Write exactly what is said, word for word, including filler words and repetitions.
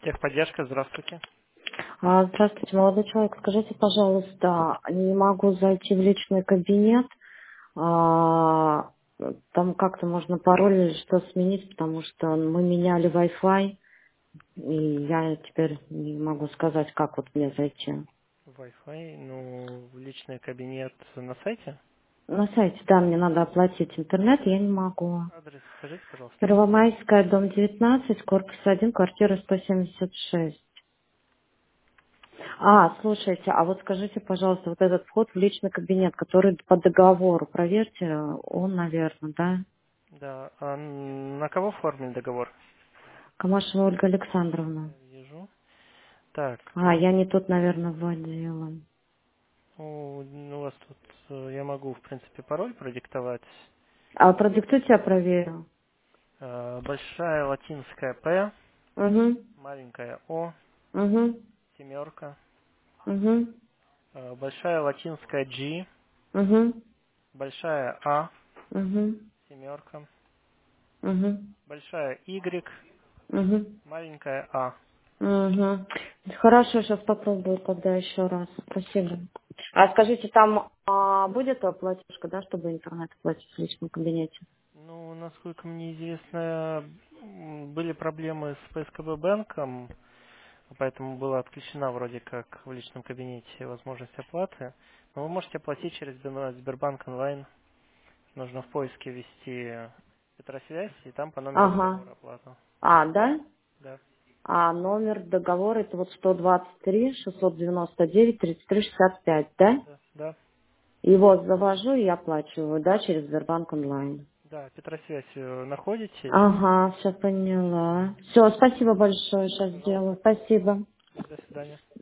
Техподдержка, здравствуйте. А, Здравствуйте, молодой человек. Скажите, пожалуйста, не могу зайти в личный кабинет. А, Там как-то можно пароль или что сменить, потому что мы меняли Wi-Fi, и я теперь не могу сказать, как вот мне зайти. Wi-Fi, ну, в личный кабинет на сайте. На сайте, да, мне надо оплатить интернет, я не могу. Адрес скажите, пожалуйста. Первомайская, дом девятнадцать, корпус один, квартира сто семьдесят шесть. А, слушайте, а вот скажите, пожалуйста, вот этот вход в личный кабинет, который по договору, проверьте, он, наверное, да? Да, а на кого оформлен договор? Камашева Ольга Александровна. Я вижу. Так, А, ну, я не тут, наверное, вводила. у ну, у вас тут, э, я могу, в принципе, пароль продиктовать. А продиктуйте, я проверю. Э, Большая латинская П, Угу, маленькая О, угу, семерка, угу, э, большая латинская G, угу, большая А, угу, семерка, угу, большая Y, угу, маленькая А. угу. Хорошо, сейчас попробую тогда еще раз. Спасибо. А скажите, там а, будет платежка, да, чтобы интернет оплатить в личном кабинете? Ну, насколько мне известно, м, были проблемы с П С К Б банком, поэтому была отключена вроде как в личном кабинете возможность оплаты. Но вы можете оплатить через Сбер- Сбербанк онлайн. Нужно в поиске ввести Петросвязь и там по номеру Ага. договора оплата. А, да? Да, А номер договора это вот сто двадцать три шестьсот девяносто девять тридцать три шестьдесят пять, да? да, да, Его завожу и оплачиваю, да, через Сбербанк онлайн. да. Петросвязь э, находите? Ага, все поняла. Все, спасибо большое, сейчас Пожалуйста. сделаю. Спасибо. До свидания.